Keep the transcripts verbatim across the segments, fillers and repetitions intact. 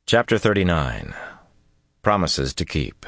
Chapter thirty-nine. Promises to Keep.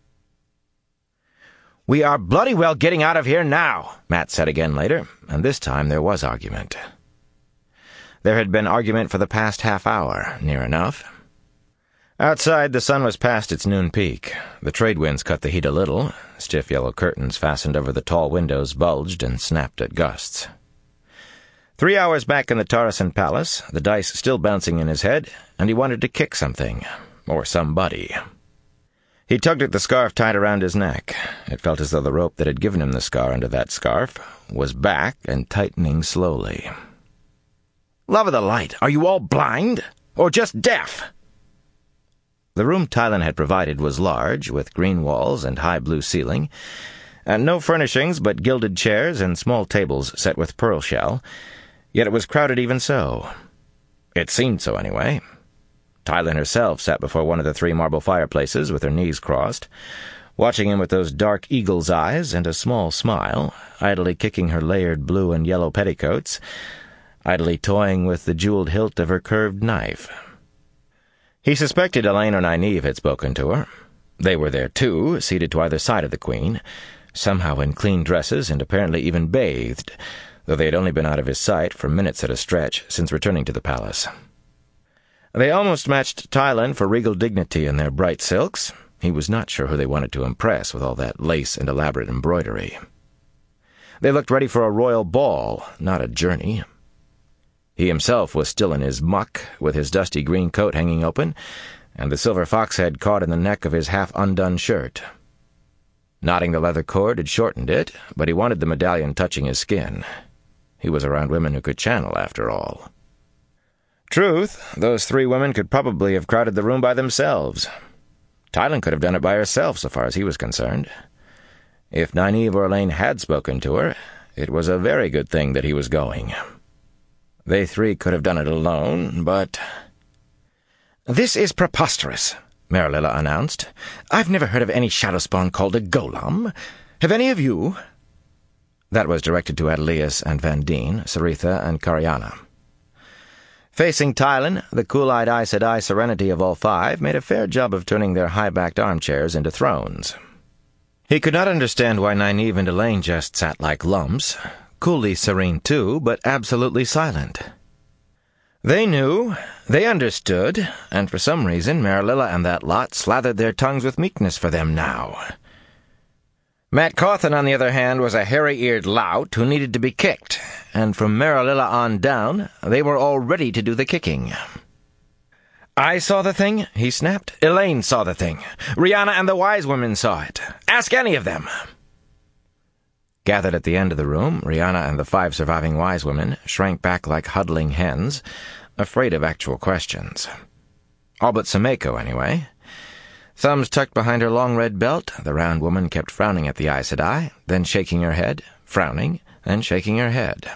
"We are bloody well getting out of here now," Matt said again later, and this time there was argument. There had been argument for the past half hour, near enough. Outside, the sun was past its noon peak. The trade winds cut the heat a little. Stiff yellow curtains fastened over the tall windows bulged and snapped at gusts. Three hours back in the Tarasin Palace, the dice still bouncing in his head, and he wanted to kick something, or somebody. He tugged at the scarf tied around his neck. It felt as though the rope that had given him the scar under that scarf was back and tightening slowly. "Love of the light, are you all blind? Or just deaf?" The room Tylan had provided was large, with green walls and high blue ceiling, and no furnishings but gilded chairs and small tables set with pearl shell, yet it was crowded even so. It seemed so, anyway. Tylan herself sat before one of the three marble fireplaces with her knees crossed, watching him with those dark eagle's eyes and a small smile, idly kicking her layered blue and yellow petticoats, idly toying with the jeweled hilt of her curved knife. He suspected Elaine or Nynaeve had spoken to her. They were there, too, seated to either side of the Queen, somehow in clean dresses and apparently even bathed, though they had only been out of his sight for minutes at a stretch since returning to the palace. They almost matched Tylan for regal dignity in their bright silks. He was not sure who they wanted to impress with all that lace and elaborate embroidery. They looked ready for a royal ball, not a journey. He himself was still in his muck, with his dusty green coat hanging open, and the silver fox head caught in the neck of his half-undone shirt. Knotting the leather cord had shortened it, but he wanted the medallion touching his skin. He was around women who could channel, after all. Truth, those three women could probably have crowded the room by themselves. Tylan could have done it by herself, so far as he was concerned. If Nynaeve or Elaine had spoken to her, it was a very good thing that he was going. They three could have done it alone, but... "This is preposterous," Marillilla announced. "I've never heard of any shadowspawn called a golem. Have any of you?" That was directed to Adelius and Vandene, Saritha and Cariana. Facing Tylan, the cool-eyed Aes Sedai serenity of all five made a fair job of turning their high-backed armchairs into thrones. He could not understand why Nynaeve and Elaine just sat like lumps, coolly serene too, but absolutely silent. They knew, they understood, and for some reason Marillilla and that lot slathered their tongues with meekness for them now. Mat Cauthon, on the other hand, was a hairy-eared lout who needed to be kicked, and from Marillilla on down, they were all ready to do the kicking. "I saw the thing," he snapped. "Elaine saw the thing. Rhianna and the wise women saw it. Ask any of them." Gathered at the end of the room, Rhianna and the five surviving wise women shrank back like huddling hens, afraid of actual questions. All but Sameko, anyway. Thumbs tucked behind her long red belt, the round woman kept frowning at the Aes Sedai, then shaking her head, frowning, then shaking her head.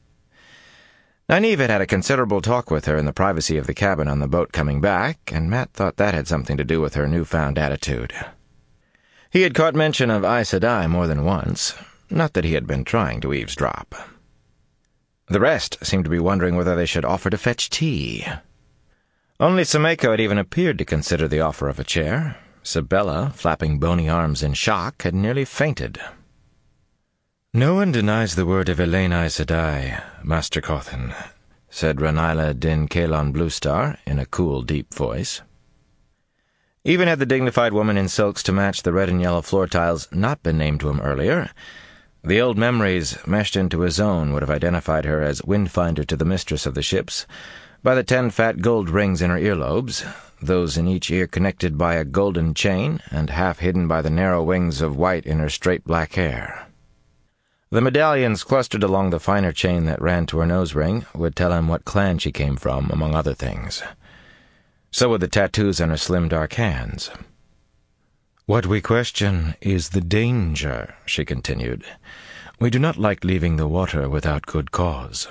Nynaeve had had a considerable talk with her in the privacy of the cabin on the boat coming back, and Matt thought that had something to do with her newfound attitude. He had caught mention of Aes Sedai more than once, not that he had been trying to eavesdrop. The rest seemed to be wondering whether they should offer to fetch tea. Only Sameko had even appeared to consider the offer of a chair. Sabella, flapping bony arms in shock, had nearly fainted. "No one denies the word of Elaine Aes Sedai, Master Cauthon," said Rhaonyla Din Caelon Bluestar in a cool, deep voice. Even had the dignified woman in silks to match the red and yellow floor tiles not been named to him earlier, the old memories meshed into his own would have identified her as windfinder to the mistress of the ships, by the ten fat gold rings in her earlobes, those in each ear connected by a golden chain and half hidden by the narrow wings of white in her straight black hair. The medallions clustered along the finer chain that ran to her nose ring would tell him what clan she came from, among other things. So would the tattoos on her slim dark hands. "What we question is the danger," she continued. "We do not like leaving the water without good cause."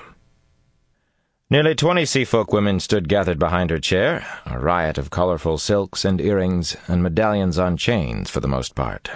Nearly twenty seafolk women stood gathered behind her chair, a riot of colorful silks and earrings and medallions on chains for the most part.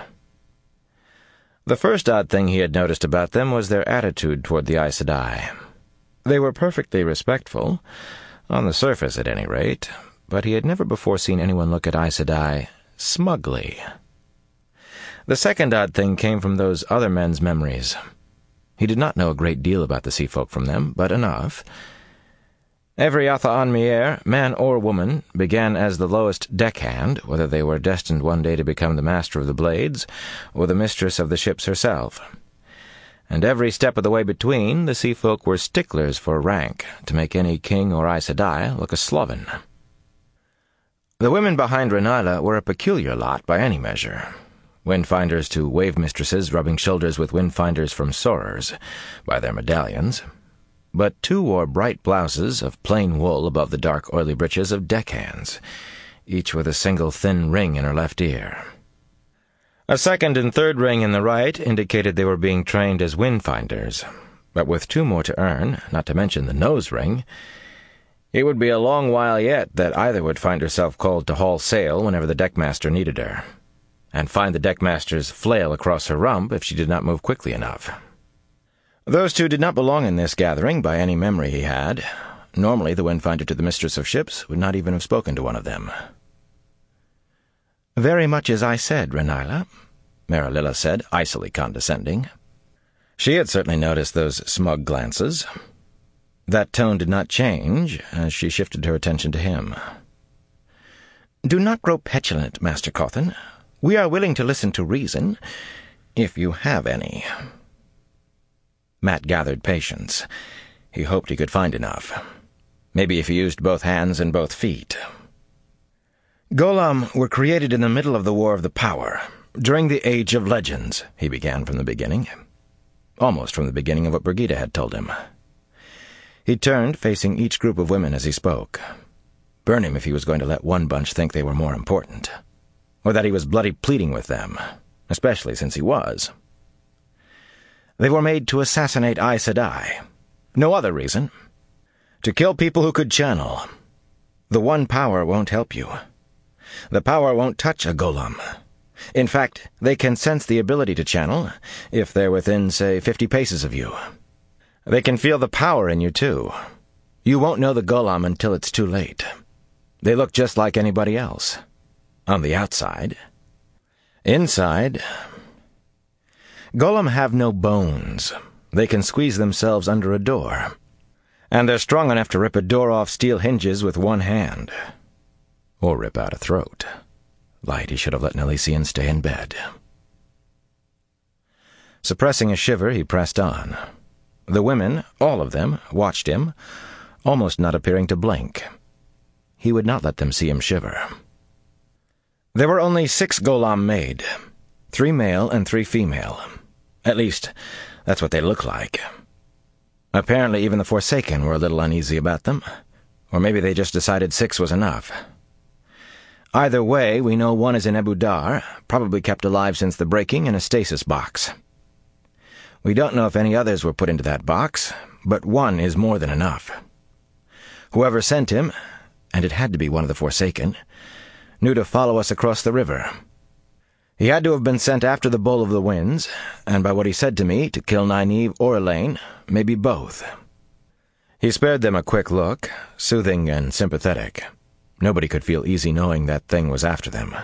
The first odd thing he had noticed about them was their attitude toward the Aes Sedai. They were perfectly respectful, on the surface at any rate, but he had never before seen anyone look at Aes Sedai smugly. The second odd thing came from those other men's memories. He did not know a great deal about the sea folk from them, but enough. Every Atha Anmier, man or woman, began as the lowest deckhand, whether they were destined one day to become the master of the blades or the mistress of the ships herself. And every step of the way between, the sea folk were sticklers for rank, to make any king or Aes Sedai look a sloven. The women behind Rhaonyla were a peculiar lot by any measure. Windfinders to wave-mistresses rubbing shoulders with windfinders from sorors by their medallions. But two wore bright blouses of plain wool above the dark oily breeches of deckhands, each with a single thin ring in her left ear. A second and third ring in the right indicated they were being trained as windfinders, but with two more to earn, not to mention the nose ring, it would be a long while yet that either would find herself called to haul sail whenever the deckmaster needed her, and find the deckmaster's flail across her rump if she did not move quickly enough. Those two did not belong in this gathering by any memory he had. Normally, the windfinder to the mistress of ships would not even have spoken to one of them. "Very much as I said, Rhaonyla," Merililla said, icily condescending. She had certainly noticed those smug glances. That tone did not change as she shifted her attention to him. "Do not grow petulant, Master Cawthon. We are willing to listen to reason, if you have any." Mat gathered patience. He hoped he could find enough. Maybe if he used both hands and both feet. "Golem were created in the middle of the War of the Power, during the Age of Legends," he began from the beginning. Almost from the beginning of what Birgitte had told him. He turned, facing each group of women as he spoke. Burn him if he was going to let one bunch think they were more important. Or that he was bloody pleading with them, especially since he was. "They were made to assassinate Aes Sedai. No other reason. To kill people who could channel. The one power won't help you. The power won't touch a golem. In fact, they can sense the ability to channel, if they're within, say, fifty paces of you. They can feel the power in you, too. You won't know the golem until it's too late. They look just like anybody else. On the outside. Inside... Golem have no bones. They can squeeze themselves under a door. And they're strong enough to rip a door off steel hinges with one hand. Or rip out a throat. Light, he should have let Nelysian stay in bed. Suppressing a shiver, he pressed on. The women, all of them, watched him, almost not appearing to blink. He would not let them see him shiver. There were only six golem made. Three male and three female. At least, that's what they look like. Apparently even the Forsaken were a little uneasy about them. Or maybe they just decided six was enough. Either way, we know one is in Ebou Dar, probably kept alive since the breaking in a stasis box. We don't know if any others were put into that box, but one is more than enough. Whoever sent him, and it had to be one of the Forsaken, knew to follow us across the river. He had to have been sent after the Bowl of the Winds, and by what he said to me, to kill Nynaeve or Elaine, maybe both. He spared them a quick look, soothing and sympathetic. Nobody could feel easy knowing that thing was after them.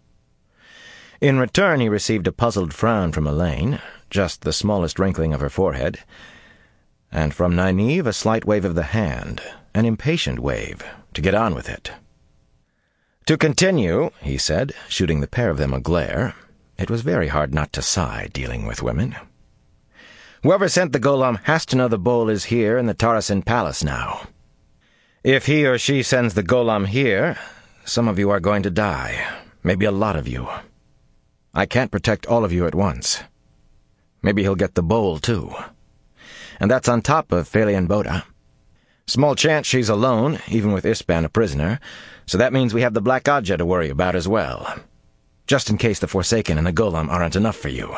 In return, he received a puzzled frown from Elaine, just the smallest wrinkling of her forehead, and from Nynaeve a slight wave of the hand, an impatient wave, to get on with it. "To continue," he said, shooting the pair of them a glare. It was very hard not to sigh, dealing with women. "Whoever sent the golem has to know the bowl is here in the Tarasin Palace now. If he or she sends the golem here, some of you are going to die, maybe a lot of you. I can't protect all of you at once. Maybe he'll get the bowl, too. And that's on top of Felian Boda. Small chance she's alone, even with Ispan a prisoner, so that means we have the Black Ajah to worry about as well. Just in case the Forsaken and the golem aren't enough for you."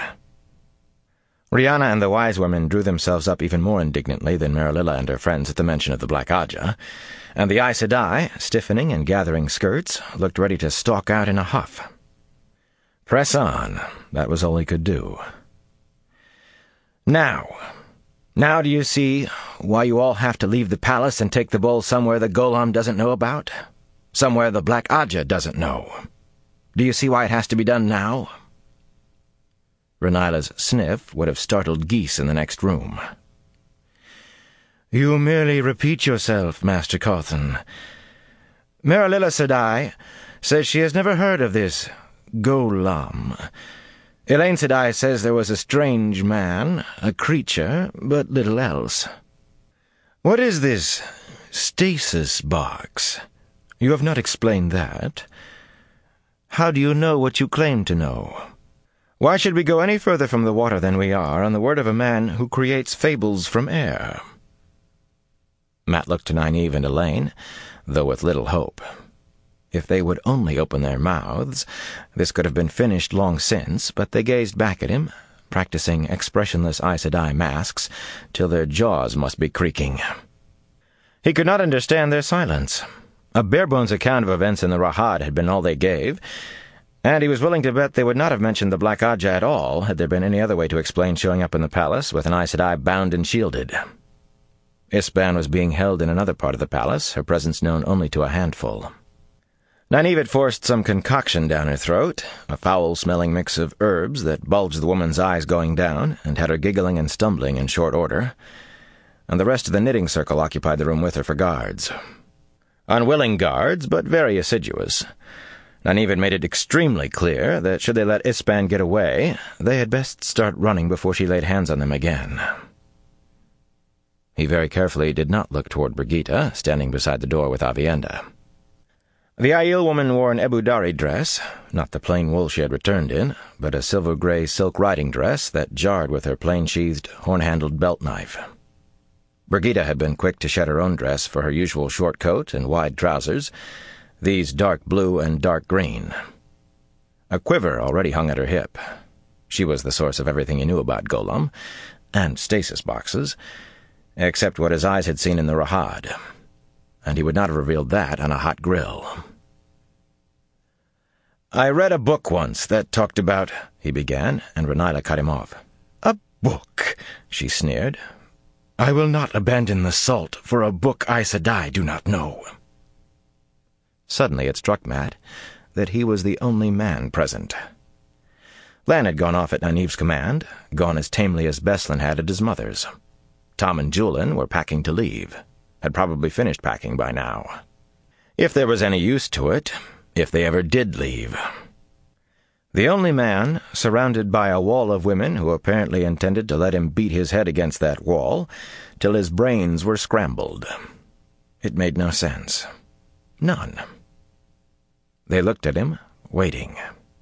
Rihanna and the wise women drew themselves up even more indignantly than Merililla and her friends at the mention of the Black Ajah, and the Aes Sedai, stiffening and gathering skirts, looked ready to stalk out in a huff. Press on, that was all he could do. Now, now do you see why you all have to leave the palace and take the bowl somewhere the golem doesn't know about? Somewhere the Black Ajah doesn't know. Do you see why it has to be done now?" R'nyla's sniff would have startled geese in the next room. "You merely repeat yourself, Master Cawthon. Merilila Sedai says she has never heard of this Gholam. Elaine Sedai says there was a strange man, a creature, but little else. What is this stasis box? You have not explained that. How do you know what you claim to know? Why should we go any further from the water than we are on the word of a man who creates fables from air?" Mat looked to Nynaeve and Elaine, though with little hope. If they would only open their mouths, this could have been finished long since, but they gazed back at him, practicing expressionless Aes Sedai masks, till their jaws must be creaking. He could not understand their silence. A bare-bones account of events in the Rahad had been all they gave, and he was willing to bet they would not have mentioned the Black Ajah at all had there been any other way to explain showing up in the palace with an Aes Sedai bound and shielded. Ispan was being held in another part of the palace, her presence known only to a handful. Nynaeve had forced some concoction down her throat, a foul-smelling mix of herbs that bulged the woman's eyes going down and had her giggling and stumbling in short order, and the rest of the knitting circle occupied the room with her for guards. Unwilling guards, but very assiduous. Nynaeve had made it extremely clear that should they let Ispan get away, they had best start running before she laid hands on them again. He very carefully did not look toward Brigitte, standing beside the door with Aviendha. The Aiel woman wore an Ebudari dress, not the plain wool she had returned in, but a silver-grey silk riding dress that jarred with her plain-sheathed, horn-handled belt knife. Brigitte had been quick to shed her own dress for her usual short coat and wide trousers, these dark blue and dark green. A quiver already hung at her hip. She was the source of everything he knew about Gholam, and stasis boxes, except what his eyes had seen in the Rahad, and he would not have revealed that on a hot grill. "I read a book once that talked about—" he began, and R'nyla cut him off. "A book," she sneered. "I will not abandon the salt for a book Aes Sedai do not know." Suddenly it struck Mat that he was the only man present. Lan had gone off at Nynaeve's command, gone as tamely as Beslan had at his mother's. Tom and Juilin were packing to leave, had probably finished packing by now. If there was any use to it, if they ever did leave. The only man, surrounded by a wall of women who apparently intended to let him beat his head against that wall till his brains were scrambled. It made no sense. None. They looked at him, waiting.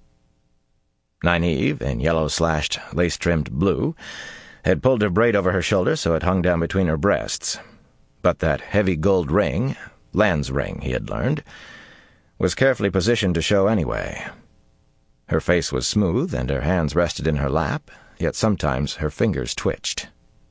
Nynaeve, in yellow-slashed, lace-trimmed blue, had pulled her braid over her shoulder so it hung down between her breasts, but that heavy gold ring, Lan's ring, he had learned, was carefully positioned to show anyway. Her face was smooth, and her hands rested in her lap, yet sometimes her fingers twitched.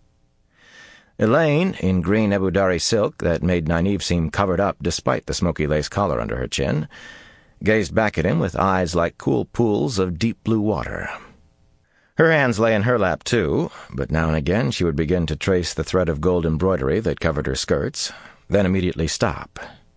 Elaine, in green Ebudari silk that made Nynaeve seem covered up despite the smoky lace collar under her chin, gazed back at him with eyes like cool pools of deep blue water. Her hands lay in her lap, too, but now and again she would begin to trace the thread of gold embroidery that covered her skirts, then immediately stop.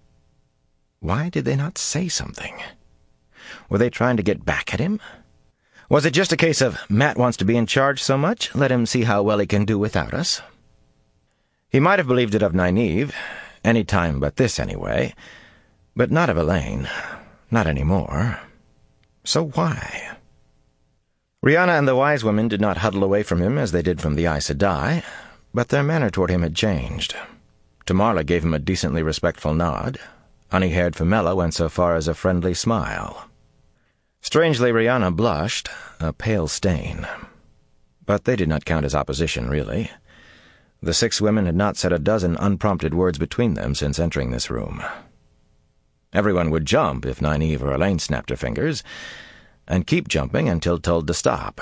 Why did they not say something? Were they trying to get back at him? Was it just a case of, Mat wants to be in charge so much, let him see how well he can do without us? He might have believed it of Nynaeve, any time but this anyway, but not of Elaine, not any more. So why? Rihanna and the wise women did not huddle away from him as they did from the Aes Sedai, but their manner toward him had changed. Tamarla gave him a decently respectful nod. Honey-haired Femella went so far as a friendly smile. Strangely, Rihanna blushed, a pale stain. But they did not count as opposition, really. The six women had not said a dozen unprompted words between them since entering this room. Everyone would jump if Nynaeve or Elaine snapped her fingers, and keep jumping until told to stop.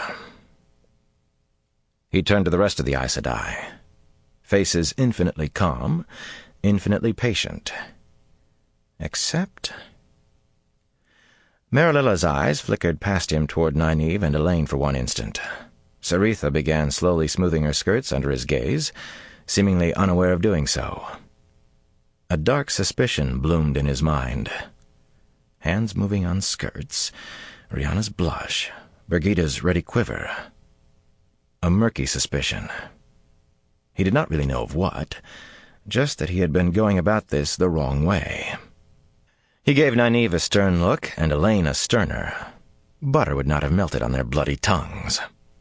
He turned to the rest of the Aes Sedai. Faces infinitely calm, infinitely patient. Except... Merililla's eyes flickered past him toward Nynaeve and Elaine for one instant. Saritha began slowly smoothing her skirts under his gaze, seemingly unaware of doing so. A dark suspicion bloomed in his mind, hands moving on skirts, Rihanna's blush, Birgitta's ready quiver. A murky suspicion. He did not really know of what, just that he had been going about this the wrong way. He gave Nynaeve a stern look and Elaine a sterner. Butter would not have melted on their bloody tongues.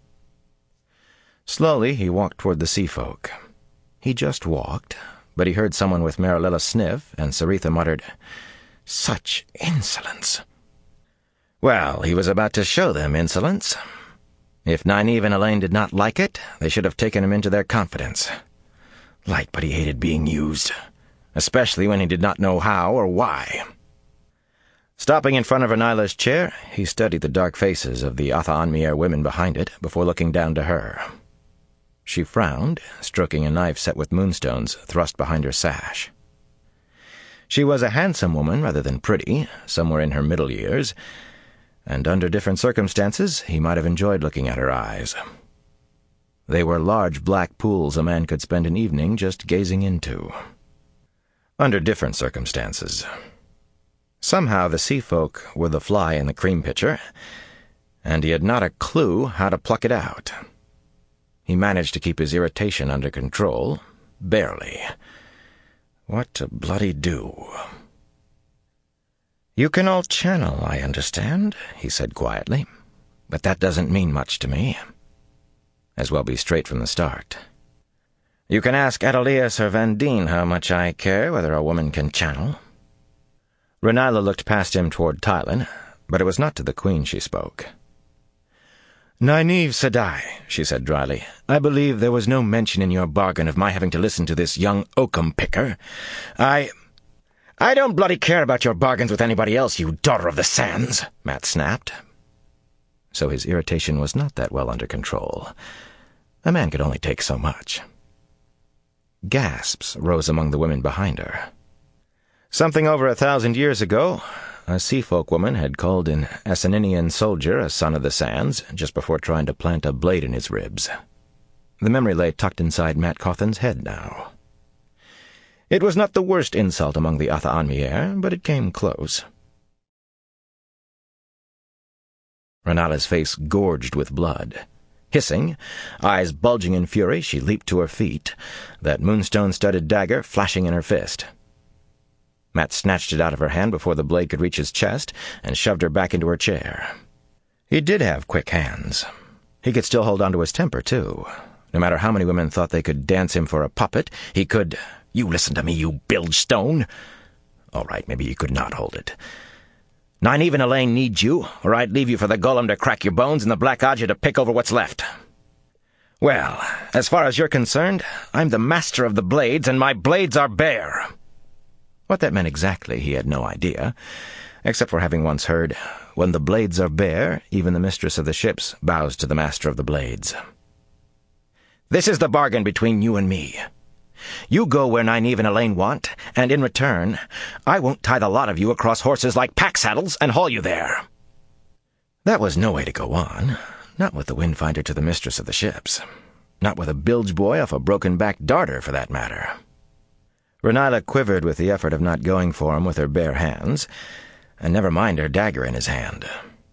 Slowly he walked toward the sea folk. He just walked, but he heard someone with Marililla sniff, and Saritha muttered, "Such insolence." Well, he was about to show them insolence. If Nynaeve and Elaine did not like it, they should have taken him into their confidence. Light, but he hated being used, especially when he did not know how or why. Stopping in front of R'nailla's chair, he studied the dark faces of the Atha Anmir women behind it before looking down to her. She frowned, stroking a knife set with moonstones thrust behind her sash. She was a handsome woman rather than pretty, somewhere in her middle years, and under different circumstances he might have enjoyed looking at her eyes. They were large black pools a man could spend an evening just gazing into. Under different circumstances. Somehow the sea folk were the fly in the cream pitcher, and he had not a clue how to pluck it out. He managed to keep his irritation under control, barely. What to bloody do? "You can all channel, I understand," he said quietly, "but that doesn't mean much to me." As well be straight from the start. "You can ask Adelias or Vandene how much I care whether a woman can channel." R'nailla looked past him toward Tylin, but it was not to the Queen she spoke. "Nynaeve Sedai," she said dryly, "I believe there was no mention in your bargain of my having to listen to this young oakum-picker. I—" "I don't bloody care about your bargains with anybody else, you daughter of the sands," Mat snapped. So his irritation was not that well under control. A man could only take so much. Gasps rose among the women behind her. Something over a thousand years ago, a seafolk woman had called an Assaninian soldier a son of the sands just before trying to plant a blade in his ribs. The memory lay tucked inside Mat Cawthon's head now. It was not the worst insult among the Atha Anmir, but it came close. R'nailla's face gorged with blood. Hissing, eyes bulging in fury, she leaped to her feet, that moonstone-studded dagger flashing in her fist. Mat snatched it out of her hand before the blade could reach his chest and shoved her back into her chair. He did have quick hands. He could still hold on to his temper, too. No matter how many women thought they could dance him for a puppet, he could— "You listen to me, you bilge stone!" All right, maybe he could not hold it. "Nynaeve and Elaine need you, or I'd leave you for the golem to crack your bones and the Black Ajah to pick over what's left. Well, as far as you're concerned, I'm the master of the blades, and my blades are bare." What that meant exactly he had no idea, except for having once heard, "When the blades are bare, even the mistress of the ships bows to the master of the blades." "This is the bargain between you and me. You go where Nynaeve and Elaine want, and in return, I won't tie the lot of you across horses like pack saddles and haul you there." That was no way to go on, not with the Windfinder to the mistress of the ships, not with a bilge boy off a broken-backed darter, for that matter. R'nailla quivered with the effort of not going for him with her bare hands, and never mind her dagger in his hand.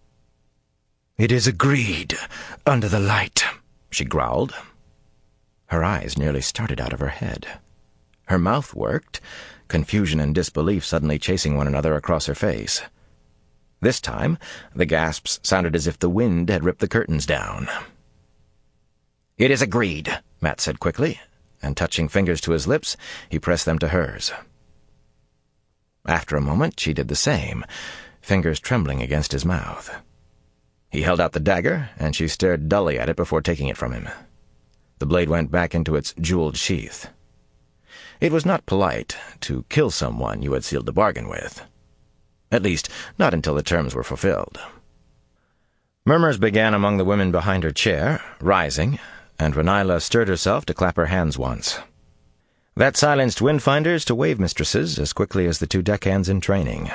"It is agreed, under the light," she growled. Her eyes nearly started out of her head. Her mouth worked, confusion and disbelief suddenly chasing one another across her face. This time, the gasps sounded as if the wind had ripped the curtains down. "It is agreed," Mat said quickly, and touching fingers to his lips, he pressed them to hers. After a moment, she did the same, fingers trembling against his mouth. He held out the dagger, and she stared dully at it before taking it from him. The blade went back into its jeweled sheath. It was not polite to kill someone you had sealed the bargain with. At least, not until the terms were fulfilled. Murmurs began among the women behind her chair, rising, and R'nailla stirred herself to clap her hands once. That silenced Windfinders to wave mistresses as quickly as the two deckhands in training.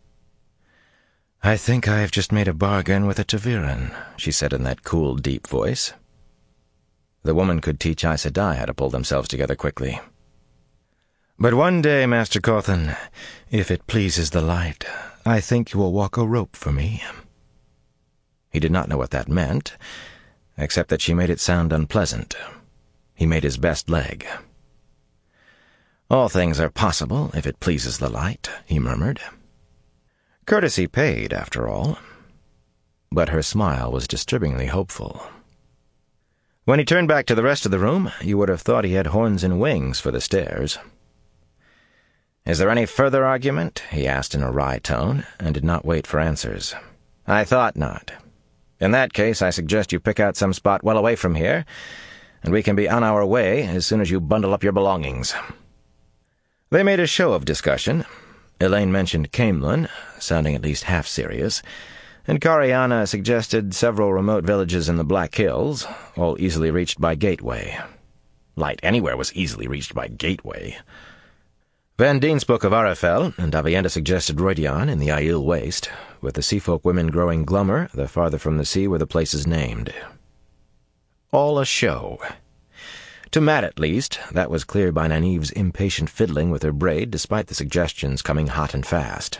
"I think I have just made a bargain with a ta'veren," she said in that cool, deep voice. The woman could teach Aes Sedai how to pull themselves together quickly. "But one day, Master Cawthon, if it pleases the light, I think you will walk a rope for me." He did not know what that meant, except that she made it sound unpleasant. He made his best leg. "All things are possible, if it pleases the light," he murmured. Courtesy paid, after all. But her smile was disturbingly hopeful. When he turned back to the rest of the room, you would have thought he had horns and wings for the stairs. "Is there any further argument?" he asked in a wry tone, and did not wait for answers. "I thought not. In that case, I suggest you pick out some spot well away from here, and we can be on our way as soon as you bundle up your belongings." They made a show of discussion. Elaine mentioned Camelin, sounding at least half serious, and Kariana suggested several remote villages in the Black Hills, all easily reached by Gateway. Light anywhere was easily reached by Gateway. Van Dien spoke of Arafel, and Avienda suggested Roidian in the Aiel Waste, with the seafolk women growing glummer the farther from the sea were the places named. All a show. To Matt, at least, that was clear by Nynaeve's impatient fiddling with her braid, despite the suggestions coming hot and fast.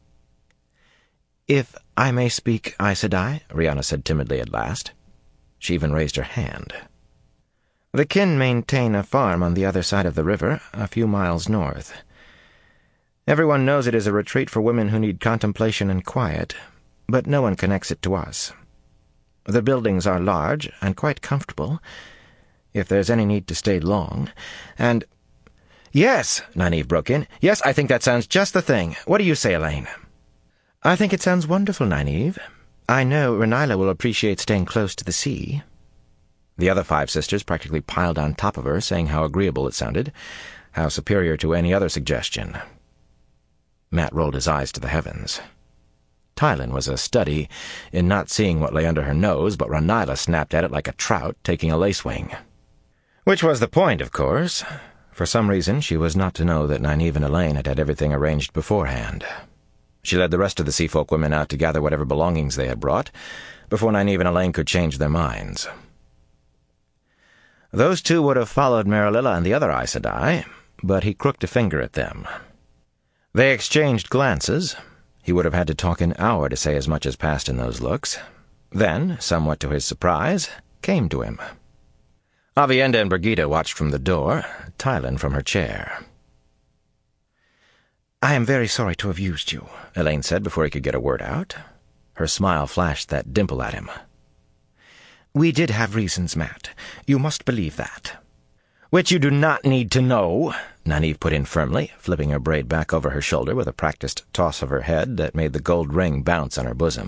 "If I may speak, Aes Sedai," Rihanna said timidly at last. She even raised her hand. "The kin maintain a farm on the other side of the river, a few miles north. Everyone knows it is a retreat for women who need contemplation and quiet, but no one connects it to us. The buildings are large and quite comfortable, if there's any need to stay long, and—" "Yes," Nynaeve broke in. "Yes, I think that sounds just the thing. What do you say, Elaine?" "I think it sounds wonderful, Nynaeve. I know R'nhyla will appreciate staying close to the sea." The other five sisters practically piled on top of her, saying how agreeable it sounded, how superior to any other suggestion. Matt rolled his eyes to the heavens. Tylin was a study in not seeing what lay under her nose, but R'nhyla snapped at it like a trout taking a lacewing. Which was the point, of course. For some reason, she was not to know that Nynaeve and Elaine had had everything arranged beforehand. She led the rest of the seafolk women out to gather whatever belongings they had brought, before Nynaeve and Elaine could change their minds. Those two would have followed Merililla and the other Aes Sedai, but he crooked a finger at them. They exchanged glances. He would have had to talk an hour to say as much as passed in those looks. Then, somewhat to his surprise, came to him. Avienda and Birgitte watched from the door, Tylin from her chair. "I am very sorry to have used you," Elaine said before he could get a word out. Her smile flashed that dimple at him. "We did have reasons, Matt. You must believe that." "Which you do not need to know," Nynaeve put in firmly, flipping her braid back over her shoulder with a practiced toss of her head that made the gold ring bounce on her bosom.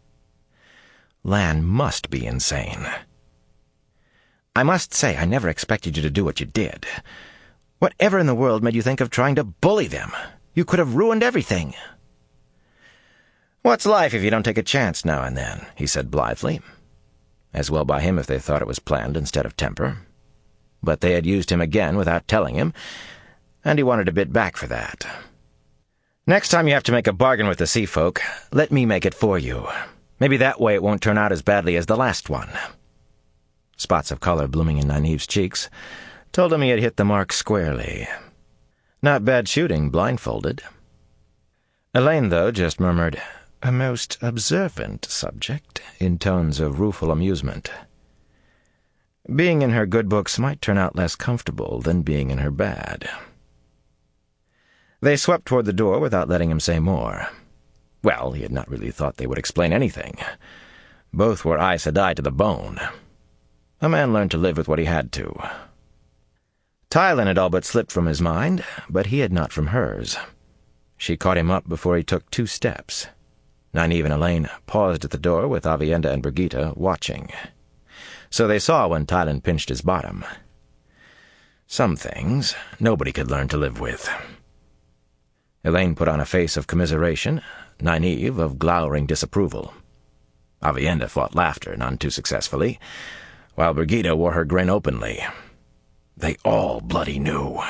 Lan must be insane. "I must say I never expected you to do what you did. Whatever in the world made you think of trying to bully them? You could have ruined everything." "What's life if you don't take a chance now and then?" he said blithely. As well by him if they thought it was planned instead of temper. But they had used him again without telling him, and he wanted a bit back for that. "Next time you have to make a bargain with the sea folk, let me make it for you. Maybe that way it won't turn out as badly as the last one." Spots of color blooming in Nynaeve's cheeks told him he had hit the mark squarely. Not bad shooting, blindfolded. Elaine, though, just murmured, "A most observant subject," in tones of rueful amusement. Being in her good books might turn out less comfortable than being in her bad. They swept toward the door without letting him say more. Well, he had not really thought they would explain anything. Both were Aes Sedai to the bone. A man learned to live with what he had to. Tylin had all but slipped from his mind, but he had not from hers. She caught him up before he took two steps. Nynaeve and Elaine paused at the door with Avienda and Birgitte watching. So they saw when Tylin pinched his bottom. Some things nobody could learn to live with. Elaine put on a face of commiseration, Nynaeve of glowering disapproval. Avienda fought laughter, none too successfully, while Birgitte wore her grin openly. They all bloody knew.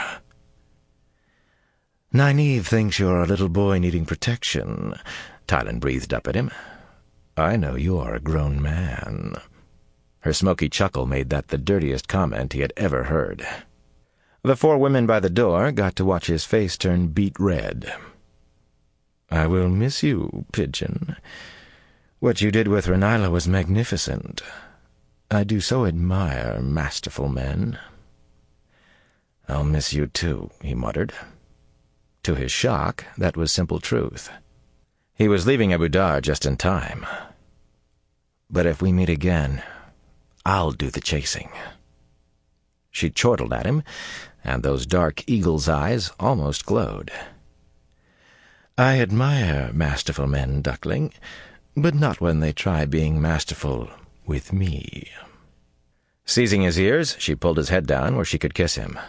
"Nynaeve thinks you're a little boy needing protection," Tylin breathed up at him. "I know you are a grown man." Her smoky chuckle made that the dirtiest comment he had ever heard. The four women by the door got to watch his face turn beet red. "I will miss you, Pigeon. What you did with Renila was magnificent. I do so admire masterful men." "I'll miss you too," he muttered. To his shock, that was simple truth. He was leaving Abu Dar just in time. "But if we meet again, I'll do the chasing." She chortled at him, and those dark eagle's eyes almost glowed. "I admire masterful men, duckling, but not when they try being masterful with me." Seizing his ears, she pulled his head down where she could kiss him.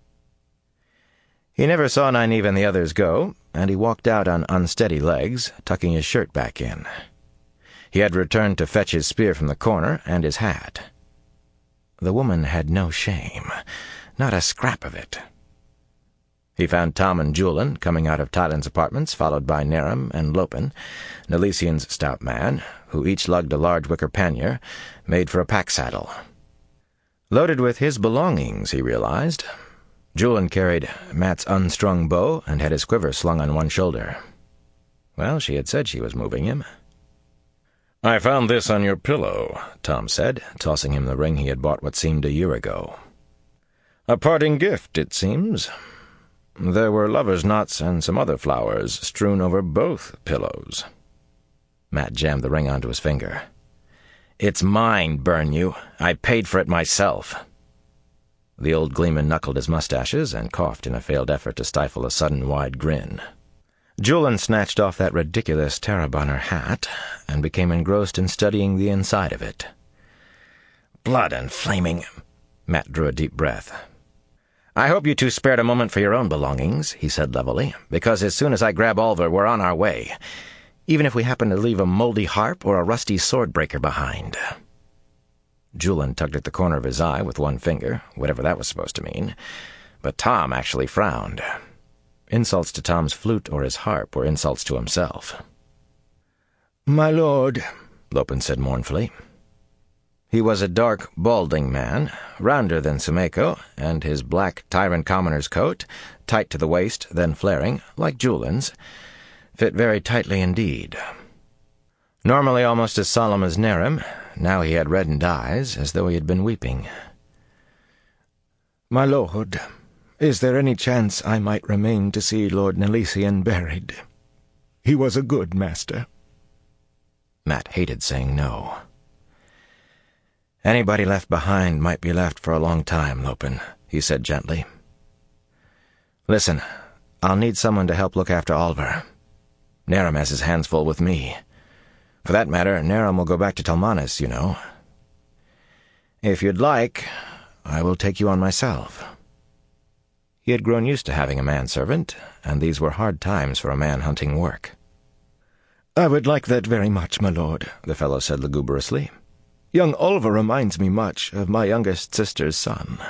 He never saw Nynaeve and the others go, and he walked out on unsteady legs, tucking his shirt back in. He had returned to fetch his spear from the corner and his hat. The woman had no shame, not a scrap of it. He found Tom and Jullin coming out of Tyland's apartments, followed by Nerim and Lopen, Nalisian's stout man, who each lugged a large wicker pannier, made for a pack saddle. Loaded with his belongings, he realized. Jullin carried Mat's unstrung bow and had his quiver slung on one shoulder. Well, she had said she was moving him. "I found this on your pillow," Tom said, tossing him the ring he had bought what seemed a year ago. "A parting gift, it seems. There were lover's knots and some other flowers strewn over both pillows." Mat jammed the ring onto his finger. "It's mine, burn you. I paid for it myself." The old gleeman knuckled his mustaches and coughed in a failed effort to stifle a sudden wide grin. Jullin snatched off that ridiculous Tarabonner hat and became engrossed in studying the inside of it. "Blood and flaming—" Mat drew a deep breath. "I hope you two spared a moment for your own belongings," he said levelly, "because as soon as I grab Oliver, we're on our way, even if we happen to leave a moldy harp or a rusty sword-breaker behind." Jullin tugged at the corner of his eye with one finger, whatever that was supposed to mean, but Tom actually frowned. Insults to Tom's flute or his harp were insults to himself. "My lord," Lopen said mournfully. He was a dark, balding man, rounder than Sumeko, and his black tyrant commoner's coat, tight to the waist, then flaring, like Jullin's, fit very tightly indeed. Normally almost as solemn as Nerim, now he had reddened eyes, as though he had been weeping. "My lord, is there any chance I might remain to see Lord Nalisian buried? He was a good master." Mat hated saying no. "Anybody left behind might be left for a long time, Lopen," he said gently. "Listen, I'll need someone to help look after Oliver. Nerim has his hands full with me. For that matter, Nerim will go back to Talmanis, you know. If you'd like, I will take you on myself." He had grown used to having a manservant, and these were hard times for a man hunting work. "I would like that very much, my lord," the fellow said lugubriously. "Young Oliver reminds me much of my youngest sister's son."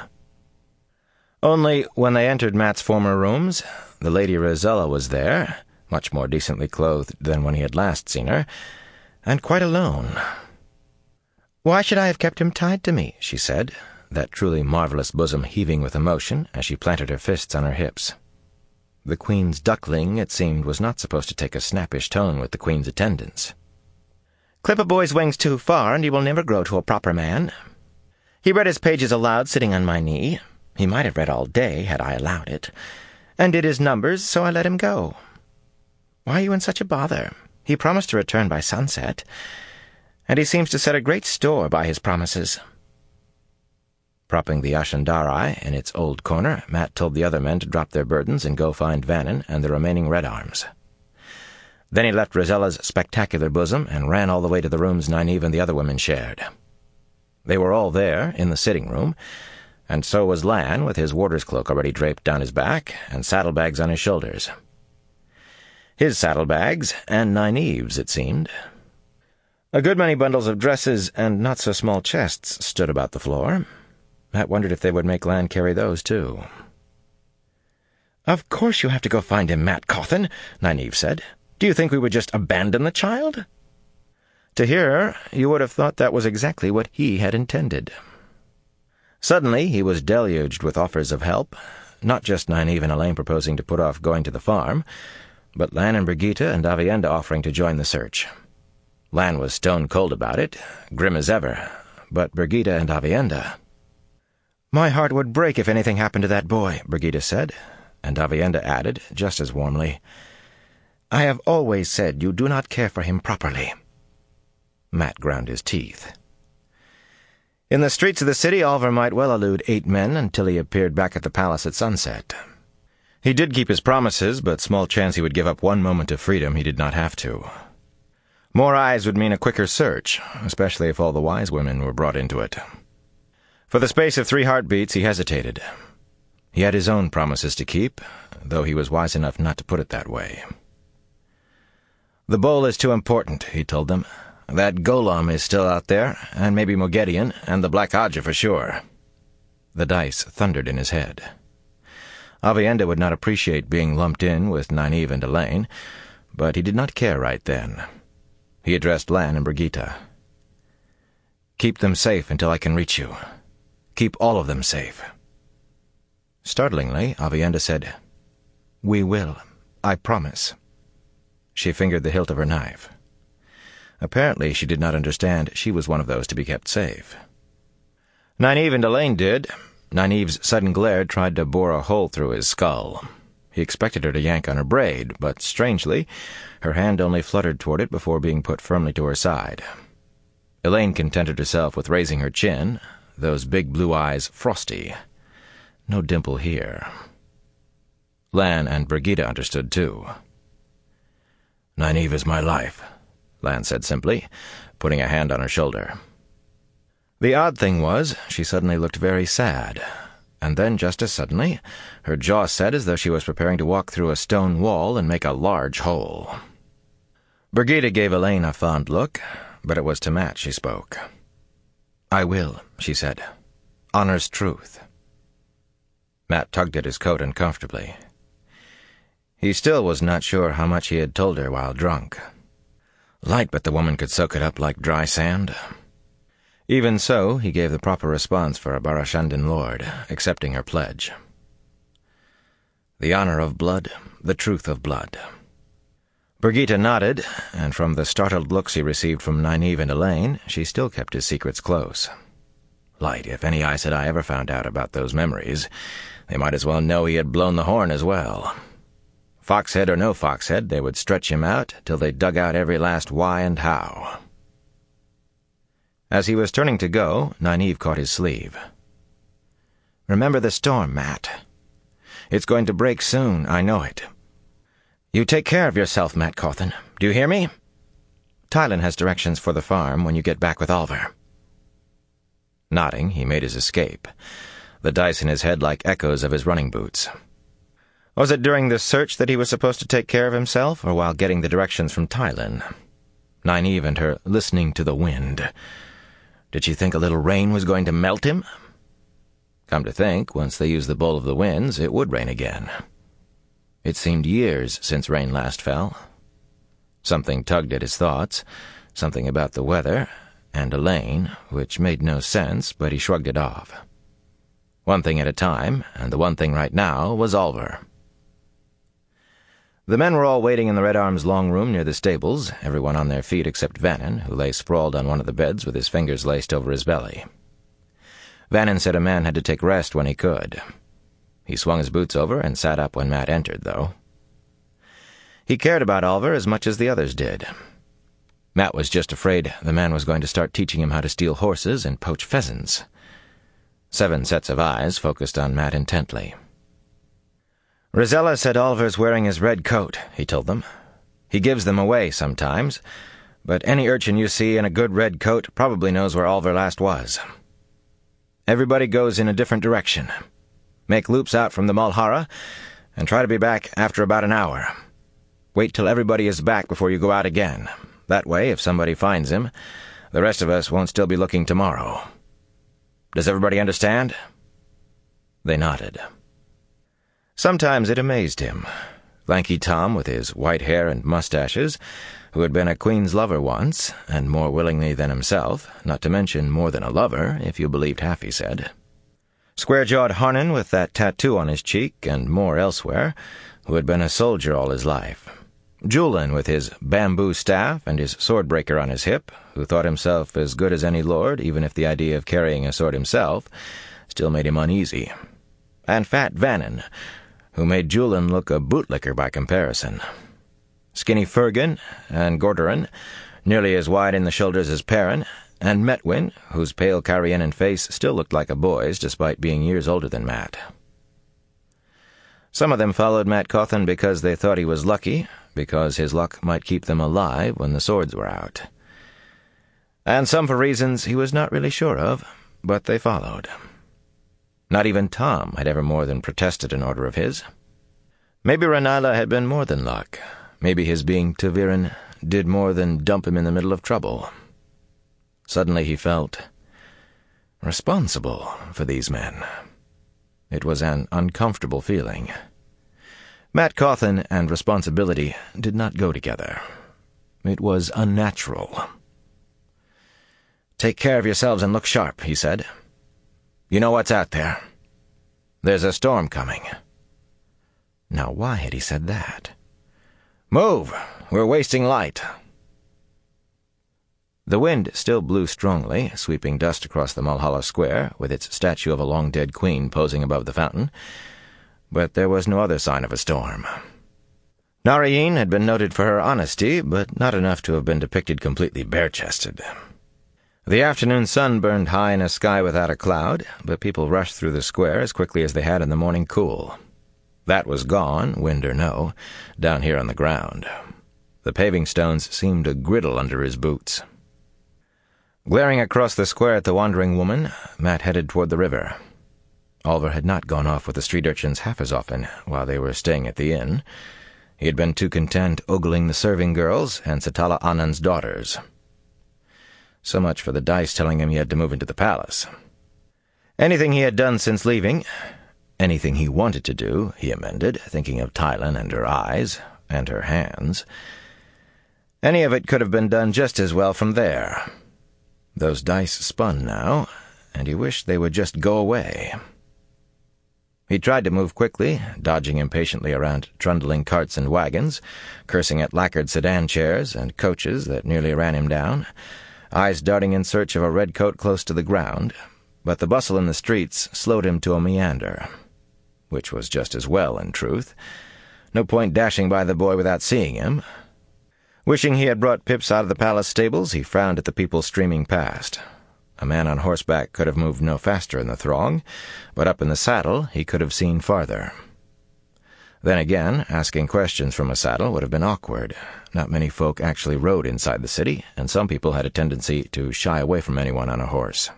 Only, when they entered Mat's former rooms, the Lady Rosella was there, much more decently clothed than when he had last seen her, and quite alone. "Why should I have kept him tied to me?" she said, that truly marvelous bosom heaving with emotion as she planted her fists on her hips. The Queen's duckling, it seemed, was not supposed to take a snappish tone with the Queen's attendants. "Clip a boy's wings too far, and he will never grow to a proper man. He read his pages aloud sitting on my knee. He might have read all day, had I allowed it, and did his numbers, so I let him go. Why are you in such a bother? He promised to return by sunset, and he seems to set a great store by his promises." Propping the Ashandarai in its old corner, Mat told the other men to drop their burdens and go find Vannin and the remaining Red Arms. Then he left Rosella's spectacular bosom and ran all the way to the rooms Nynaeve and the other women shared. They were all there, in the sitting room, and so was Lan, with his warder's cloak already draped down his back and saddlebags on his shoulders. His saddlebags, and Nynaeve's, it seemed. A good many bundles of dresses and not-so-small chests stood about the floor. Mat wondered if they would make Lan carry those, too. "Of course you have to go find him, Mat Cawthon," Nynaeve said. "Do you think we would just abandon the child?" To hear her, you would have thought that was exactly what he had intended. Suddenly he was deluged with offers of help, not just Nynaeve and Elaine proposing to put off going to the farm, but Lan and Brigitte and Avienda offering to join the search. Lan was stone-cold about it, grim as ever, but Brigitte and Avienda... "My heart would break if anything happened to that boy," Brigitte said, and Avienda added, just as warmly, "I have always said you do not care for him properly." Matt ground his teeth. In the streets of the city, Oliver might well elude eight men until he appeared back at the palace at sunset. He did keep his promises, but small chance he would give up one moment of freedom he did not have to. More eyes would mean a quicker search, especially if all the wise women were brought into it. For the space of three heartbeats, he hesitated. He had his own promises to keep, though he was wise enough not to put it that way. "The bowl is too important," he told them. "That Golem is still out there, and maybe Moghedien, and the Black Hadja for sure." The dice thundered in his head. Avienda would not appreciate being lumped in with Nynaeve and Elaine, but he did not care right then. He addressed Lan and Brigitte. "Keep them safe until I can reach you. Keep all of them safe." Startlingly, Avienda said, "We will. I promise." She fingered the hilt of her knife. Apparently she did not understand she was one of those to be kept safe. Nynaeve and Elaine did. Nynaeve's sudden glare tried to bore a hole through his skull. He expected her to yank on her braid, but strangely, her hand only fluttered toward it before being put firmly to her side. Elaine contented herself with raising her chin, those big blue eyes frosty. No dimple here. Lan and Brigitte understood, too. "Nynaeve is my life," Lan said simply, putting a hand on her shoulder. The odd thing was, she suddenly looked very sad, and then just as suddenly, her jaw set as though she was preparing to walk through a stone wall and make a large hole. Brigitte gave Elaine a fond look, but it was to Matt she spoke. "I will," she said. "Honor's truth." Matt tugged at his coat uncomfortably. He still was not sure how much he had told her while drunk. Light, but the woman could soak it up like dry sand. Even so, he gave the proper response for a Barashandan lord, accepting her pledge. The honor of blood, the truth of blood. Brigitte nodded, and from the startled looks he received from Nynaeve and Elaine, she still kept his secrets close. Light, if any Aes Sedai ever found out about those memories, they might as well know he had blown the horn as well. Foxhead or no foxhead, they would stretch him out till they dug out every last why and how. As he was turning to go, Nynaeve caught his sleeve. "Remember the storm, Matt. It's going to break soon, I know it. You take care of yourself, Matt Cawthon. Do you hear me? Tylan has directions for the farm when you get back with Oliver." Nodding, he made his escape, the dice in his head like echoes of his running boots. Was it during this search that he was supposed to take care of himself, or while getting the directions from Tylan? Nynaeve and her listening to the wind. Did she think a little rain was going to melt him? Come to think, once they used the Bowl of the Winds, it would rain again. It seemed years since rain last fell. Something tugged at his thoughts, something about the weather, and Elaine, which made no sense, but he shrugged it off. One thing at a time, and the one thing right now was Oliver. The men were all waiting in the Red Arm's long room near the stables, everyone on their feet except Vannin, who lay sprawled on one of the beds with his fingers laced over his belly. Vannin said a man had to take rest when he could. He swung his boots over and sat up when Matt entered, though. He cared about Oliver as much as the others did. Matt was just afraid the man was going to start teaching him how to steal horses and poach pheasants. Seven sets of eyes focused on Matt intently. "Rosella said Oliver's wearing his red coat," he told them. "He gives them away sometimes, but any urchin you see in a good red coat probably knows where Oliver last was. Everybody goes in a different direction. Make loops out from the Mulhara, and try to be back after about an hour. Wait till everybody is back before you go out again. That way, if somebody finds him, the rest of us won't still be looking tomorrow. Does everybody understand?" They nodded. Sometimes it amazed him. Lanky Tom, with his white hair and mustaches, who had been a queen's lover once, and more willingly than himself, not to mention more than a lover, if you believed half he said. Square-jawed Harnan with that tattoo on his cheek, and more elsewhere, who had been a soldier all his life. Julin, with his bamboo staff and his sword-breaker on his hip, who thought himself as good as any lord, even if the idea of carrying a sword himself still made him uneasy. And Fat Vannin, who made Julin look a bootlicker by comparison. Skinny Fergan and Gordorin, nearly as wide in the shoulders as Perrin, and Metwin, whose pale Carianan face still looked like a boy's despite being years older than Matt. Some of them followed Matt Cawthon because they thought he was lucky, because his luck might keep them alive when the swords were out. And some for reasons he was not really sure of, but they followed. Not even Tom had ever more than protested an order of his. Maybe Rennala had been more than luck. Maybe his being ta'veren did more than dump him in the middle of trouble. Suddenly he felt responsible for these men. It was an uncomfortable feeling. Matt Cawthon and responsibility did not go together. It was unnatural. "Take care of yourselves and look sharp," he said. "You know what's out there. There's a storm coming." Now why had he said that? "Move! We're wasting light." The wind still blew strongly, sweeping dust across the Mulhalla Square, with its statue of a long-dead queen posing above the fountain, but there was no other sign of a storm. Nareen had been noted for her honesty, but not enough to have been depicted completely bare-chested. The afternoon sun burned high in a sky without a cloud, but people rushed through the square as quickly as they had in the morning cool. That was gone, wind or no, down here on the ground. The paving stones seemed to griddle under his boots. Glaring across the square at the wandering woman, Matt headed toward the river. Oliver had not gone off with the street urchins half as often while they were staying at the inn. He had been too content ogling the serving girls and Satala Anand's daughters. So much for the dice telling him he had to move into the palace. Anything he had done since leaving, anything he wanted to do, he amended, thinking of Tylan and her eyes, and her hands. Any of it could have been done just as well from there. Those dice spun now, and he wished they would just go away. He tried to move quickly, dodging impatiently around trundling carts and wagons, cursing at lacquered sedan chairs and coaches that nearly ran him down, eyes darting in search of a red coat close to the ground, but the bustle in the streets slowed him to a meander, which was just as well, in truth. No point dashing by the boy without seeing him. Wishing he had brought Pips out of the palace stables, he frowned at the people streaming past. A man on horseback could have moved no faster in the throng, but up in the saddle he could have seen farther. Then again, asking questions from a saddle would have been awkward. Not many folk actually rode inside the city, and some people had a tendency to shy away from anyone on a horse.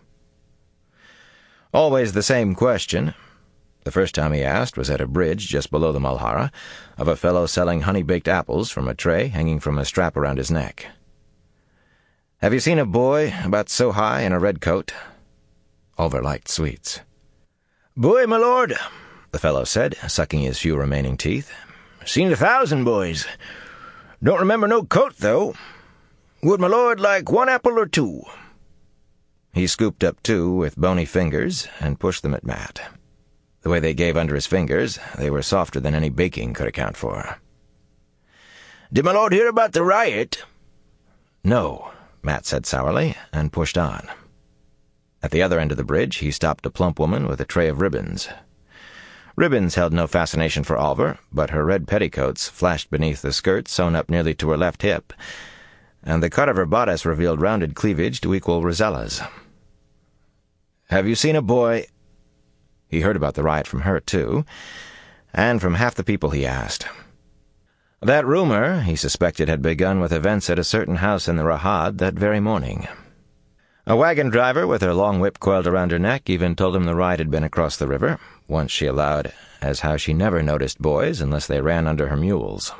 Always the same question. The first time he asked was at a bridge just below the Mulhara, of a fellow selling honey-baked apples from a tray hanging from a strap around his neck. "Have you seen a boy about so high in a red coat?" Oliver liked sweets. "Boy, my lord," the fellow said, sucking his few remaining teeth. "Seen a thousand boys. Don't remember no coat, though. Would my lord like one apple or two?" He scooped up two with bony fingers and pushed them at Matt. The way they gave under his fingers, they were softer than any baking could account for. "Did my lord hear about the riot?" "No," Matt said sourly, and pushed on. At the other end of the bridge, he stopped a plump woman with a tray of ribbons. Ribbons held no fascination for Oliver, but her red petticoats flashed beneath the skirt sewn up nearly to her left hip, and the cut of her bodice revealed rounded cleavage to equal Rosella's. "Have you seen a boy—" He heard about the riot from her, too, and from half the people he asked. That rumor, he suspected, had begun with events at a certain house in the Rahad that very morning. A wagon driver with her long whip coiled around her neck even told him the ride had been across the river, once she allowed as how she never noticed boys unless they ran under her mules.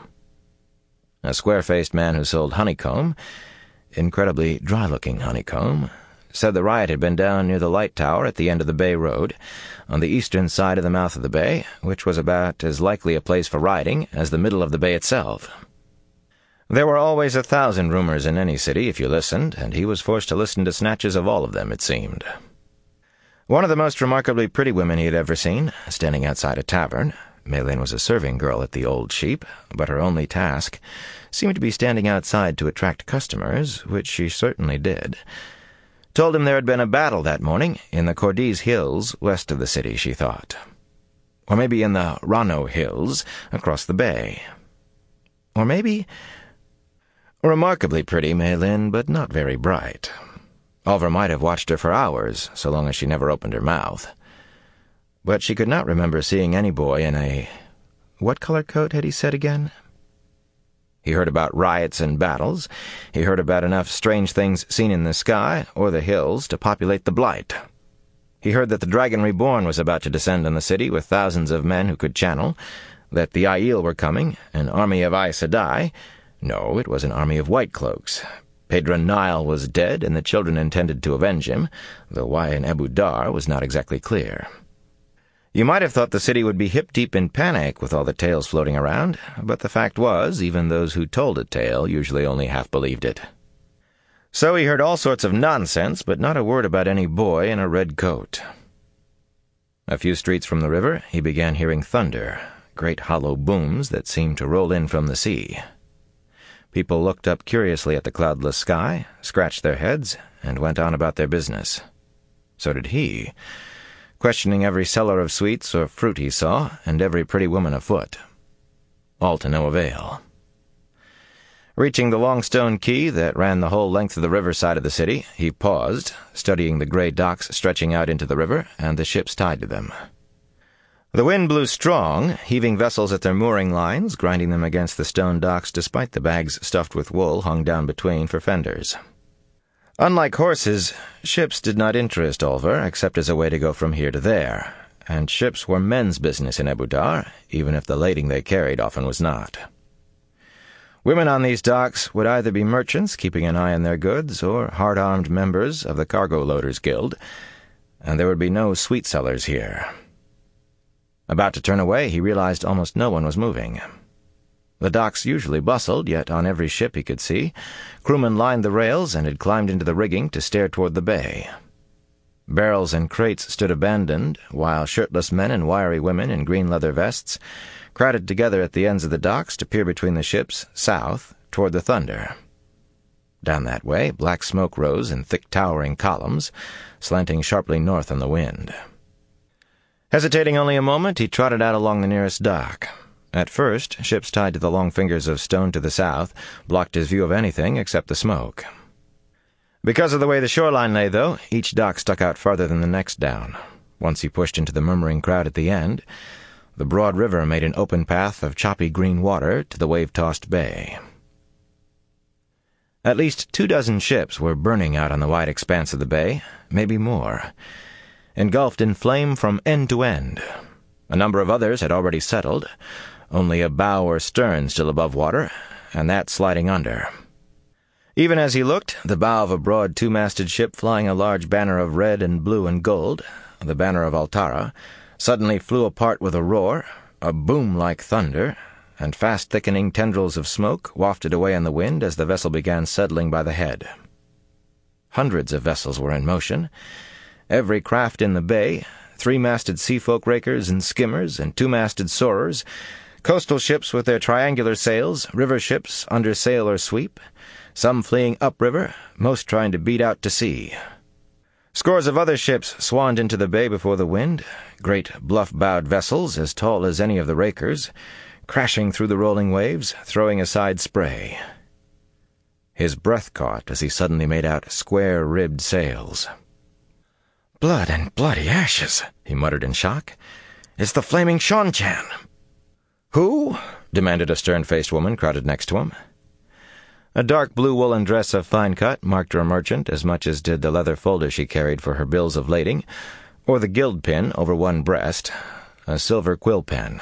A square-faced man who sold honeycomb, incredibly dry-looking honeycomb, said the riot had been down near the light tower at the end of the Bay Road, on the eastern side of the mouth of the bay, which was about as likely a place for riding as the middle of the bay itself. There were always a thousand rumors in any city if you listened, and he was forced to listen to snatches of all of them, it seemed. One of the most remarkably pretty women he had ever seen, standing outside a tavern, Maylin was a serving girl at the Old Sheep, but her only task seemed to be standing outside to attract customers, which she certainly did. Told him there had been a battle that morning in the Cordiz Hills west of the city, she thought. Or maybe in the Rano Hills across the bay. Or maybe... Remarkably pretty, Maylin, but not very bright. Oliver might have watched her for hours, so long as she never opened her mouth. But she could not remember seeing any boy in a... What color coat had he said again? He heard about riots and battles. He heard about enough strange things seen in the sky or the hills to populate the Blight. He heard that the Dragon Reborn was about to descend on the city with thousands of men who could channel, that the Aiel were coming, an army of Aes Sedai. No, it was an army of White Cloaks. Pedron Nile was dead, and the children intended to avenge him, though why in Ebou Dar was not exactly clear. You might have thought the city would be hip-deep in panic with all the tales floating around, but the fact was, even those who told a tale usually only half believed it. So he heard all sorts of nonsense, but not a word about any boy in a red coat. A few streets from the river, he began hearing thunder, great hollow booms that seemed to roll in from the sea. People looked up curiously at the cloudless sky, scratched their heads, and went on about their business. So did he, questioning every seller of sweets or fruit he saw, and every pretty woman afoot. All to no avail. Reaching the long stone quay that ran the whole length of the riverside of the city, he paused, studying the gray docks stretching out into the river and the ships tied to them. The wind blew strong, heaving vessels at their mooring lines, grinding them against the stone docks despite the bags stuffed with wool hung down between for fenders. Unlike horses, ships did not interest Oliver except as a way to go from here to there, and ships were men's business in Ebou Dar, even if the lading they carried often was not. Women on these docks would either be merchants keeping an eye on their goods or hard-armed members of the Cargo Loaders Guild, and there would be no sweet sellers here. About to turn away, he realized almost no one was moving. The docks usually bustled, yet on every ship he could see, crewmen lined the rails and had climbed into the rigging to stare toward the bay. Barrels and crates stood abandoned, while shirtless men and wiry women in green leather vests crowded together at the ends of the docks to peer between the ships, south, toward the thunder. Down that way, black smoke rose in thick towering columns, slanting sharply north on the wind. Hesitating only a moment, he trotted out along the nearest dock. At first, ships tied to the long fingers of stone to the south blocked his view of anything except the smoke. Because of the way the shoreline lay, though, each dock stuck out farther than the next down. Once he pushed into the murmuring crowd at the end, the broad river made an open path of choppy green water to the wave-tossed bay. At least two dozen ships were burning out on the wide expanse of the bay, maybe more, engulfed in flame from end to end. A number of others had already settled, only a bow or stern still above water, and that sliding under. Even as he looked, the bow of a broad two-masted ship flying a large banner of red and blue and gold, the banner of Altara, suddenly flew apart with a roar, a boom like thunder, and fast-thickening tendrils of smoke wafted away on the wind as the vessel began settling by the head. Hundreds of vessels were in motion. Every craft in the bay, three-masted seafolk rakers and skimmers and two-masted soarers, coastal ships with their triangular sails, river ships under sail or sweep, some fleeing upriver, most trying to beat out to sea. Scores of other ships swanned into the bay before the wind, great bluff-bowed vessels as tall as any of the rakers, crashing through the rolling waves, throwing aside spray. His breath caught as he suddenly made out square-ribbed sails. "Blood and bloody ashes," he muttered in shock. "It's the flaming Seanchan." "Who?" demanded a stern-faced woman crowded next to him. A dark blue woolen dress of fine cut marked her a merchant as much as did the leather folder she carried for her bills of lading, or the guild pin over one breast, a silver quill pen.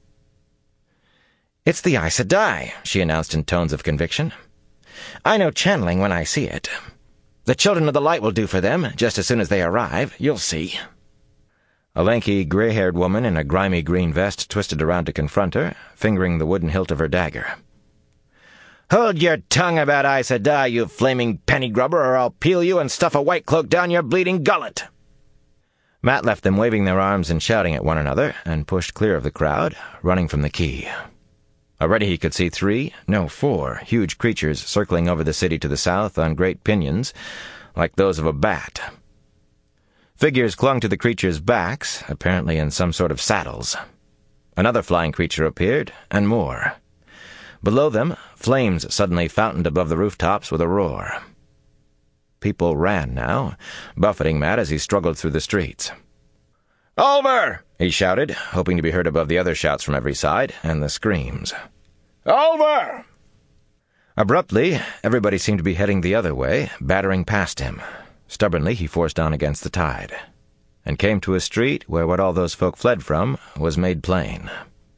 "It's the Aes Sedai," she announced in tones of conviction. "I know channeling when I see it. The Children of the Light will do for them, just as soon as they arrive. You'll see." A lanky, gray-haired woman in a grimy green vest twisted around to confront her, fingering the wooden hilt of her dagger. "Hold your tongue about Aes Sedai, you flaming penny grubber, or I'll peel you and stuff a white cloak down your bleeding gullet." Matt left them waving their arms and shouting at one another, and pushed clear of the crowd, running from the quay. Already he could see three, no, four, huge creatures circling over the city to the south on great pinions, like those of a bat. Figures clung to the creatures' backs, apparently in some sort of saddles. Another flying creature appeared, and more. Below them, flames suddenly fountained above the rooftops with a roar. People ran now, buffeting Matt as he struggled through the streets. "Over!" he shouted, hoping to be heard above the other shouts from every side and the screams. "Over!" Abruptly, everybody seemed to be heading the other way, battering past him. Stubbornly, he forced on against the tide, and came to a street where what all those folk fled from was made plain.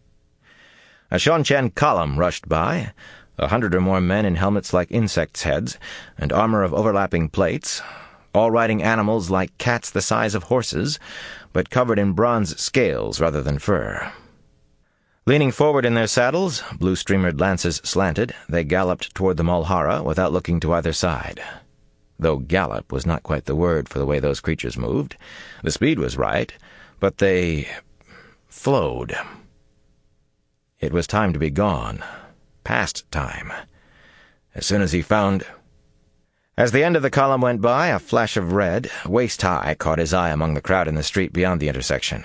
A Seanchan column rushed by, a hundred or more men in helmets like insects' heads, and armor of overlapping plates, all riding animals like cats the size of horses, but covered in bronze scales rather than fur. Leaning forward in their saddles, blue-streamered lances slanted, they galloped toward the Mulhara without looking to either side. Though gallop was not quite the word for the way those creatures moved. The speed was right, but they flowed. It was time to be gone. Past time. As soon as he found... As the end of the column went by, a flash of red, waist-high, caught his eye among the crowd in the street beyond the intersection.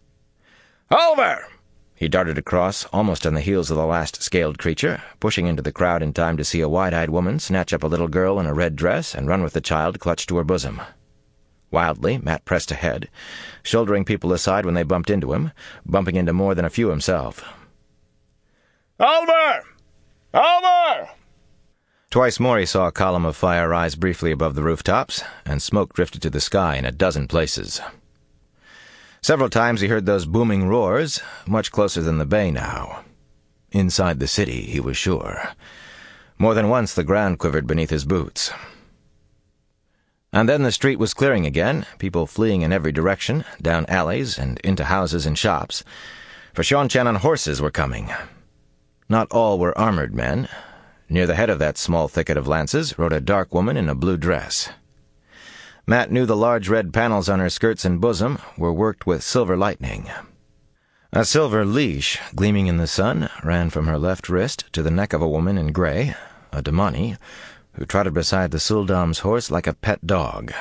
"Over!" He darted across, almost on the heels of the last scaled creature, pushing into the crowd in time to see a wide-eyed woman snatch up a little girl in a red dress and run with the child clutched to her bosom. Wildly, Matt pressed ahead, shouldering people aside when they bumped into him, bumping into more than a few himself. "Over! Over!" Twice more he saw a column of fire rise briefly above the rooftops, and smoke drifted to the sky in a dozen places. Several times he heard those booming roars, much closer than the bay now. Inside the city, he was sure. More than once the ground quivered beneath his boots. And then the street was clearing again, people fleeing in every direction, down alleys and into houses and shops, for Seanchan on horses were coming. Not all were armored men. Near the head of that small thicket of lances rode a dark woman in a blue dress. Matt knew the large red panels on her skirts and bosom were worked with silver lightning. A silver leash, gleaming in the sun, ran from her left wrist to the neck of a woman in gray, a Damani, who trotted beside the Suldam's horse like a pet dog.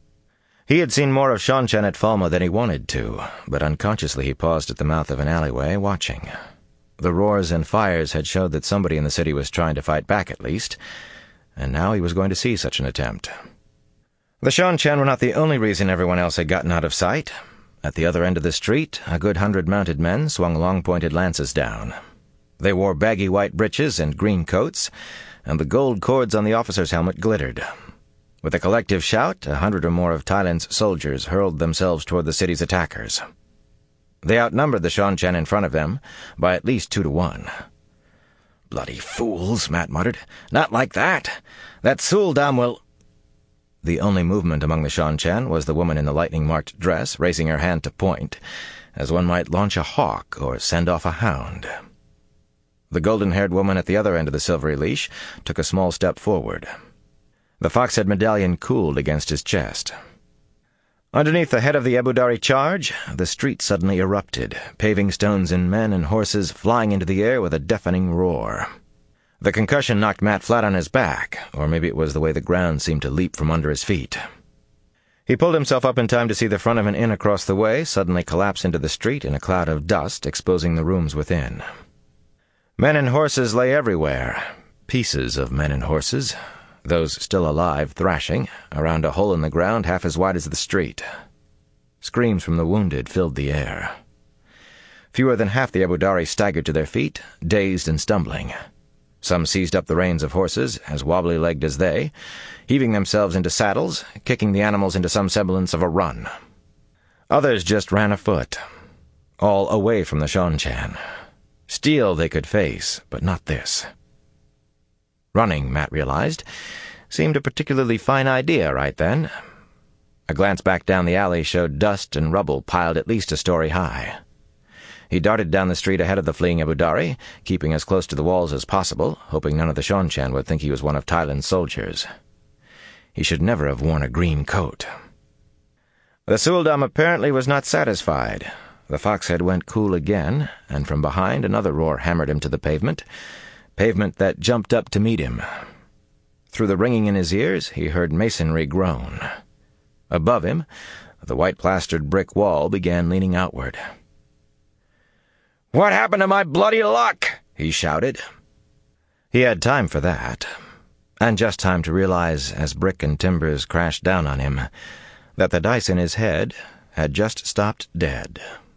He had seen more of Seanchan at Falma than he wanted to, but unconsciously he paused at the mouth of an alleyway, watching. The roars and fires had showed that somebody in the city was trying to fight back at least, and now he was going to see such an attempt. The Seanchan were not the only reason everyone else had gotten out of sight. At the other end of the street, a good hundred mounted men swung long-pointed lances down. They wore baggy white breeches and green coats, and the gold cords on the officer's helmet glittered. With a collective shout, a hundred or more of Thailand's soldiers hurled themselves toward the city's attackers. They outnumbered the Seanchan in front of them by at least two to one. "Bloody fools," Matt muttered. "Not like that. That Suldam will—" The only movement among the Seanchan was the woman in the lightning-marked dress raising her hand to point, as one might launch a hawk or send off a hound. The golden-haired woman at the other end of the silvery leash took a small step forward. The fox-head medallion cooled against his chest. Underneath the head of the Ebudari charge, the street suddenly erupted, paving stones and men and horses flying into the air with a deafening roar. The concussion knocked Matt flat on his back, or maybe it was the way the ground seemed to leap from under his feet. He pulled himself up in time to see the front of an inn across the way suddenly collapse into the street in a cloud of dust, exposing the rooms within. Men and horses lay everywhere, pieces of men and horses, those still alive thrashing, around a hole in the ground half as wide as the street. Screams from the wounded filled the air. Fewer than half the Ebudari staggered to their feet, dazed and stumbling. Some seized up the reins of horses, as wobbly-legged as they, heaving themselves into saddles, kicking the animals into some semblance of a run. Others just ran afoot, all away from the Seanchan. Steel they could face, but not this. Running, Matt realized, seemed a particularly fine idea right then. A glance back down the alley showed dust and rubble piled at least a story high. He darted down the street ahead of the fleeing Ebudari, keeping as close to the walls as possible, hoping none of the Seanchan would think he was one of Thailand's soldiers. He should never have worn a green coat. The Suldam apparently was not satisfied. The foxhead went cool again, and from behind another roar hammered him to the pavement, pavement that jumped up to meet him. Through the ringing in his ears, he heard masonry groan. Above him, the white-plastered brick wall began leaning outward. "What happened to my bloody luck?" he shouted. He had time for that, and just time to realize as brick and timbers crashed down on him that the dice in his head had just stopped dead.